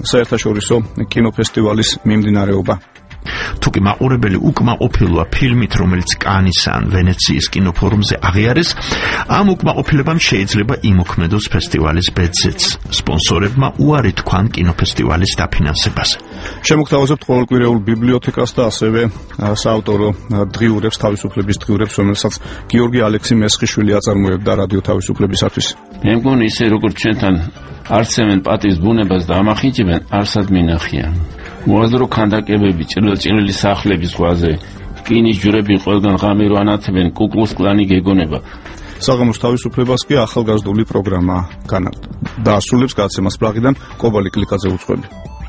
საერთაშორისო კინოფესტივალის მიმდინარეობა. თუკი მაყურებელი უკმაყოფილოა ფილმით, რომელიც კანის ან ვენეციის კინოფორუმზე აღიარეს, ამ უკმაყოფილებამ შეიძლება იმოქმედოს ფესტივალის ბედზეც. სპონსორებმა უარი თქვან კინოფესტივალის დაფინანსებაზე. შემოგთავაზებთ ყოველკვირეულ ბიბლიოთეკას და ასევე საავტორო დღიურებს, თავისუფლების დღიურებს, რომელსაც გიორგი ალექსი მესხიშვილი აწარმოებდა რადიო თავისუფლებისათვის. მე მგონი ისე როგორც ჩვენთან არსებენ პატის ბუნებას და ამახინჯებენ, არსად მინახია. მოაზრო ქანდაკებები, ჭრილი სახლების ზღვაზე, რკინის ჯვრები ყველგან ღამე რო ანათებენ, კუკლუს კლანი გეგონება. საღამოს თავისუფლებას კი ახალგაზრდული პროგრამა დაასრულებს გადაცემას პრაღიდან კობალი კლიკაძე უცხოელი.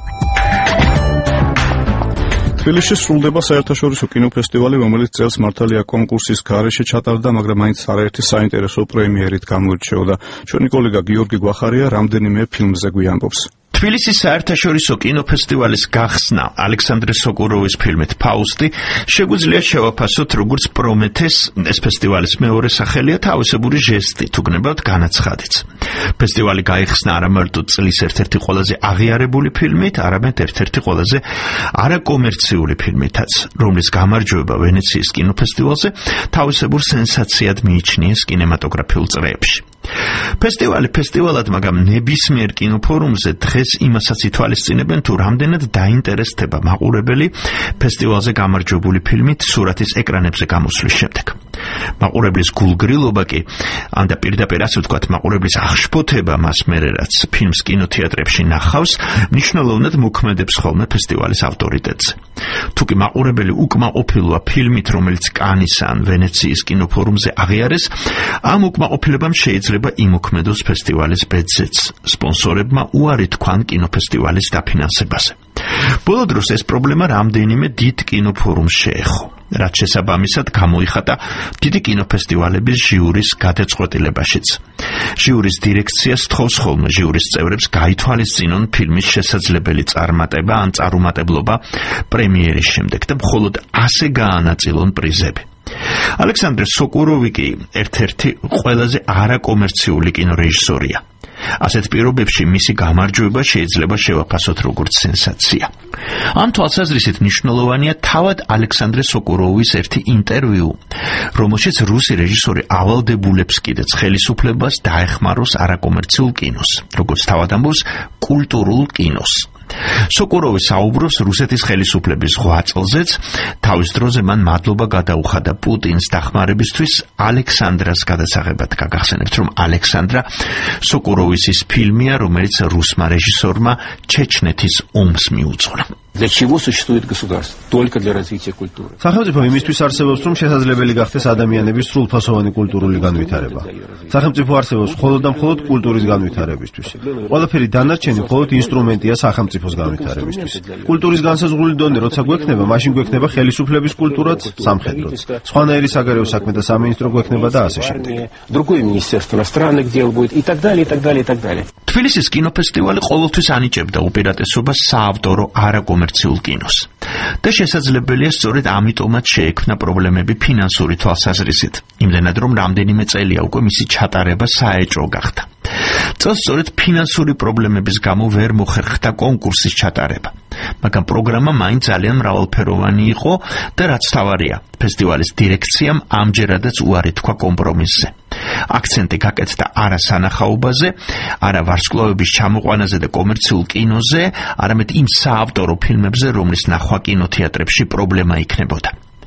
თბილისში სრულდება საერთაშორისო კინოფესტივალი, რომელიც წელს მართალია კონკურსის გარეშე ჩატარდა, მაგრამ მაინც არაერთი საინტერესო პრემიერით გამოირჩეოდა. ჩვენი კოლეგა გიორგი გვახარია რამდენიმე ფილმზე გვიამბობს. თბილისის საერთაშორისო კინოფესტივალის გახსნა ალექსანდრე სოკუროვის ფილმით ფაუსტი შეგვიძლია შევაფასოთ როგორც პრომეთეს. ეს ფესტივალის მეორე სახელია, თავისებური ჟესტი, თუ გნებავთ განაცხადიც. ფესტივალი გაიხსნა არა მარტო წლის ერთ-ერთი ყველაზე აღიარებული ფილმით, არამედ ერთ-ერთი ყველაზე არაკომერციული ფილმითაც, რომლის გამარჯვება ვენეციის კინოფესტივალზე თავისებურ სენსაციად მიიჩნიეს კინემატოგრაფიულ წრეებში. ფესტივალი ფესტივალად, მაგრამ ნებისმიერ კინოფორუმზე დღეს იმასაც ითვალისწინებენ, თუ რამდენად დაინტერესდება მაყურებელი ფესტივალზე გამარჯვებული ფილმით სურათის ეკრანებზე გამოსვლის შემდეგ. მაყურებლის გულგრილობა კი, ან და პირდაპირ ასე ვთქვათ, მაყურებლის აღშფოთება მას მერე რაც ფილმს კინოთეატრებში ნახავს, მნიშვნელოვნად მოქმედებს ხოლმე ფესტივალის ავტორიტეტზე. თუკი მაყურებელი უკმაყოფილოა ფილმით, რომელიც კანის ან ვენეციის კინოფორუმზე აღიარეს, ამ უკმაყოფილებამ შეიძლება იმოქმედოს ფესტივალის ბედზეც. სპონსორებმა უარი თქვან კინოფესტივალის დაფინანსებაზე. ბოლო დროს ეს პრობლემა რამდენიმე დიდ კინოფორუმს შეეხო, რაც შესაბამისად გამოიხატა დიდი კინოფესტივალების ჟიურის გადაწყვეტილებაშიც. ჟიურის დირექციას თხოვს ხოლმე ჟიურის წევრებს გაითვალისწინონ ფილმის შესაძლებელი წარმატება ან წარუმატებლობა პრემიერის შემდეგ და მხოლოდ ასე გაანაწილონ პრიზები. ალექსანდრე სოკუროვი კი ერთ-ერთი ყველაზე არაკომერციული კინორეჟისორია. ასეთ პირობებში მისი გამარჯვება შეიძლება შევაფასოთ როგორც სენსაცია. ამ თვალსაზრისით მნიშვნელოვანია თავად ალექსანდრე სოკუროვის ერთი ინტერვიუ, რომელშიც რუსი რეჟისორი ავალდებულებს კიდეც ხელისუფლებას დაეხმაროს არაკომერციულ კინოს, როგორც თავად ამბობს, კულტურულ კინოს. სოკუროვი საუბრობს რუსეთის ხელისუფლების ღვაწლზეც, თავის დროზე მან მადლობა გადაუხადა პუტინს დახმარებისთვის ალექსანდრას გადასაღებად. გაგახსენებთ, რომ ალექსანდრა სოკუროვის ის ფილმია, რომელიც რუსმა რეჟისორმა ჩეჩნეთის ომს მიუძღვნა. Для чего существует государство? Только для развития культуры. სახელმწიფო იმისთვის არსებობს, რომ შესაძლებელი გახდეს ადამიანების სრულფასოვანი კულტურული განვითარება. სახელმწიფო არსებობს მხოლოდ და მხოლოდ კულტურის განვითარებისთვის. ყველაფერი დანარჩენი მხოლოდ ინსტრუმენტია სახელმწიფოს განვითარებისთვის. კულტურის განსაზღვრული დონე როცა გვექნება, მაშინ გვექნება ხელისუფლების კულტურაც, სამხედროც. სხვანაირი საგარეო საქმე და სამინისტრო გვექნება და ასე შემდეგ. Другое министерство иностранных дел будет и так далее, и так далее, и так далее. თბილისის კინოფესტივალი ყოველთვის ანიჭებდა უპირატესობას საავტორო არაკომერციულ კინოს. და შესაძლებელია სწორედ ამიტომაც შეექმნა პრობლემები ფინანსური თვალსაზრისით. იმდენად რომ რამდენიმე წელია უკვე მისი ჩატარება საეჭვო გახდა. წელს სწორედ ფინანსური პრობლემების გამო ვერ მოხერხდა კონკურსის ჩატარება. მაგრამ პროგრამა მაინც ძალიან მრავალფეროვანი იყო და რაც თავარია, ფესტივალის დირექციამ ამჯერადაც უარი თქვა კომპრომისზე. აქცენტი გაკეთდა არა სანახაობაზე, არა ვარსკვლავების ჩამოყვანაზე და კომერციულ კინოზე, არამედ იმ საავტორო ფილმებზე, რომლის ნახვა კინოთეატრებში პრობლემა იქნებოდა.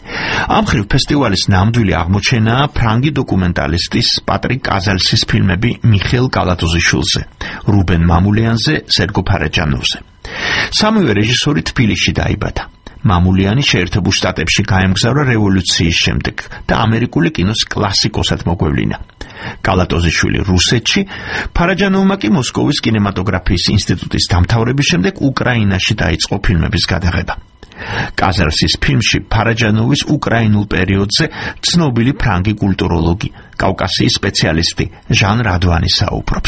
ამ მხრივ ფესტივალის ნამდვილი აღმოჩენაა ფრანგი დოკუმენტალისტის პატრიკ კაზალსის ფილმები მიხეილ კალატოზიშვილზე, რუბენ მამულიანზე, სერგო ფარაჯანოვზე. სამივე რეჟისორი თბილისში დაიბადა. მამულიანი შეერთებულ შტატებში გაემგზავრა რევოლუციის შემდეგ და ამერიკული კინოს კლასიკოსად მოგვევლინა. კალატოზიშვილი რუსეთში, ფარაჯანოვმა კი მოსკოვის კინემატოგრაფიის ინსტიტუტის დამთავრების შემდეგ უკრაინაში დაიწყო ფილმების გადაღება. კაზალსის ფილმში ფარაჯანოვის უკრაინულ პერიოდზე ცნობილი ფრანგი კულტუროლოგი, კავკასიის სპეციალისტი ჟან რადვანი საუბრობს.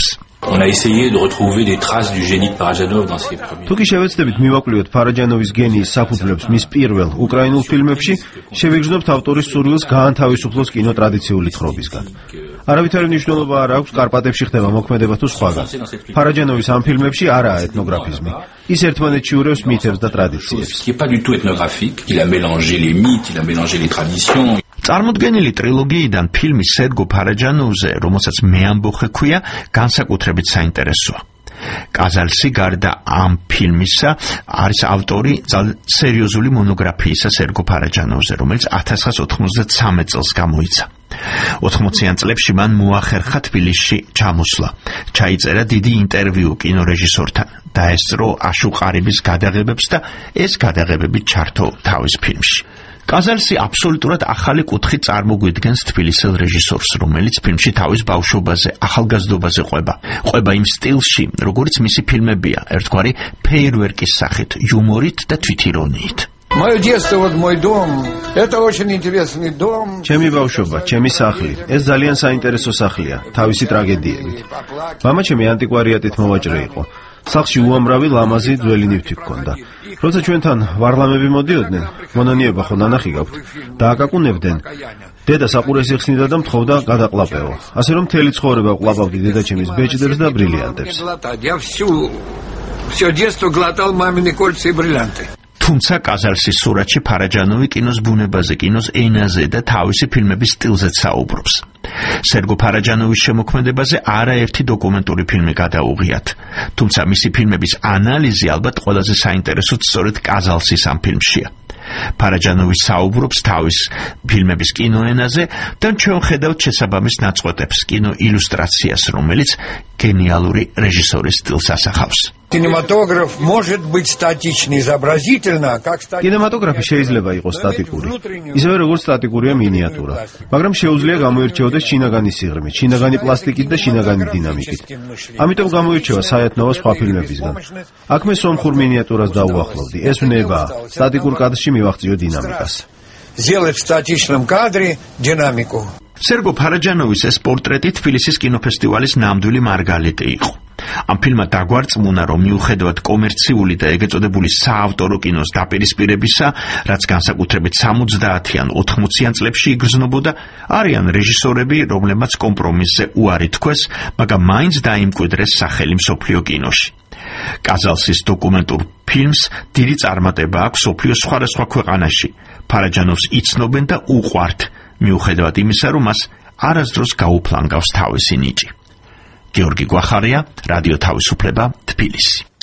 On a essayé de retrouver des traces du génie de Parajanov dans ses premiers. თუ კი შევეცდებით მივაკვლიოთ ფარაჯანოვის გენიის საფუძვლებს მის პირველ უკრაინულ ფილმებში, შევიგრძნობთ ავტორის სურვილს გაანთავისუფლოს კინო ტრადიციული თხრობისგან. არავითარი მნიშვნელობა არ აქვს კარპატებში ხდება მოქმედება თუ სხვაგან. ფარაჯანოვის ამ ფილმებში არაა ეთნოგრაფიზმი. ის ერთმანეთში ურევს მითებს და ტრადიციებს. Qui est pas du tout ethnographique, il a mélangé les mythes, il a mélangé les traditions. წარმოდგენილი ტრილოგიიდან ფილმი სერგო ფარაჯანოვზე, რომელსაც მე ამბოხე ქვია, განსაკუთრებით საინტერესოა. კაზალსი გარდა ამ ფილმისა არის ავტორი სერიოზული მონოგრაფიისა სერგო ფარაჯანოვზე, რომელიც 1993 წელს გამოიცა. 80-იან წლებში მან მოახერხა თბილისში ჩამოსვლა. ჩაიწერა დიდი ინტერვიუ კინორეჟისორთან, დაესწრო აშუყარიბის გადაღებებს და ეს გადაღებები ჩართო თავის ფილმში. კაზალსი აბსოლუტურად ახალი კუთხით წარმოგვიდგენს თბილისელ რეჟისორს, რომელიც ფილმში თავის ბავშვობაზე, ახალგაზრდობაზე ყვება იმ სტილში, როგორც მისი ფილმებია, ერთგვარი ფეიერვერკის სახით, იუმორით და თვითირონიით. Мое детство, вот мой дом. Это очень интересный дом. ჩემი ბავშვობა, ჩემი სახლი. ეს ძალიან საინტერესო სახლია, თავისი ტრაგედიებით. მამა ჩემი ანტიკვარიატით მოვაჭრე იყო. სახლში უამრავი ლამაზი ძველი ნივთი ჰქონდა. როცა ჩვენთან ვარლამები მოდიოდნენ, მონანიება ხო ნანახი გაქვთ, დააკაკუნებდნენ. დედა საყურეს იხსნიდა და მთხოვდა გადაყლაპეო. ასე რომ მთელი ცხოვრება ყლაპავდი დედაჩემის ბეჭდებს და ბრილიანტებს. Всё детство глотал мамины кольца и бриллианты. თუმცა კაზალსის სურათში ფარაჯანოვი კინოს ბუნებაზე, კინოს ენაზე და თავისი ფილმების სტილზეც საუბრობს. სერგო ფარაჯანოვის შემოქმედებაზე არაერთი დოკუმენტური ფილმი გადაუღიათ. თუმცა მისი ფილმების ანალიზი ალბათ ყველაზე საინტერესოც სწორედ კაზალსის ამ ფილმშია. ფარაჯანოვი საუბრობს თავის ფილმების კინოენაზე და ჩვენ ხედავთ შესაბამის ნაწყვეტებს, კინო ილუსტრაციას, რომელიც გენიალური რეჟისორის სტილს ასახავს. Кинематограф может быть статичный изобразительно, как კინემატოგრაფი შეიძლება იყოს სტატიკური, ისევე როგორც სტატიკურია მინიატურა, მაგრამ შეუძლია გამოირჩეოდეს შინაგანი სიღრმით, შინაგანი პლასტიკით და შინაგანი დინამიკით. ამიტომ გამოირჩევა საერთნოა სხვა ფილმებისგან. აქ მე სომხურ მინიატურას დაუახლოვდი, ეს ვნებაა, სტატიკურ კადრში მივახციო დინამიკას. Сделать в статичном кадре динамику. სერგო ფარაჯანოვის ეს პორტრეტი თბილისის კინოფესტივალის ნამდვილი მარგალიტი იყო. ამ ფილმმა დაგვარწმუნა, რომ მიუხედავად კომერციული და ეგრეთ წოდებული საავტორო კინოს დაპირისპირებისა, რაც განსაკუთრებით 70-ან 80-იან წლებში იგრძნობოდა, არიან რეჟისორები, რომლებმაც კომპრომისზე უარი თქვეს, მაგრამ მაინც დაიმკვიდრეს სახელი მსოფლიო კინოში. კაზალსის დოკუმენტურ ფილმს დიდი წარმატება აქვს მსოფლიოს სხვადასხვა ქვეყანაში. ფარაჯანოვს იცნობენ და უყვართ, მიუხედავად იმისა, რომ მას არასდროს გაუფლანგავს თავისი ნიჭი. გიორგი გვახარია, რადიო თავისუფლება, თბილისი.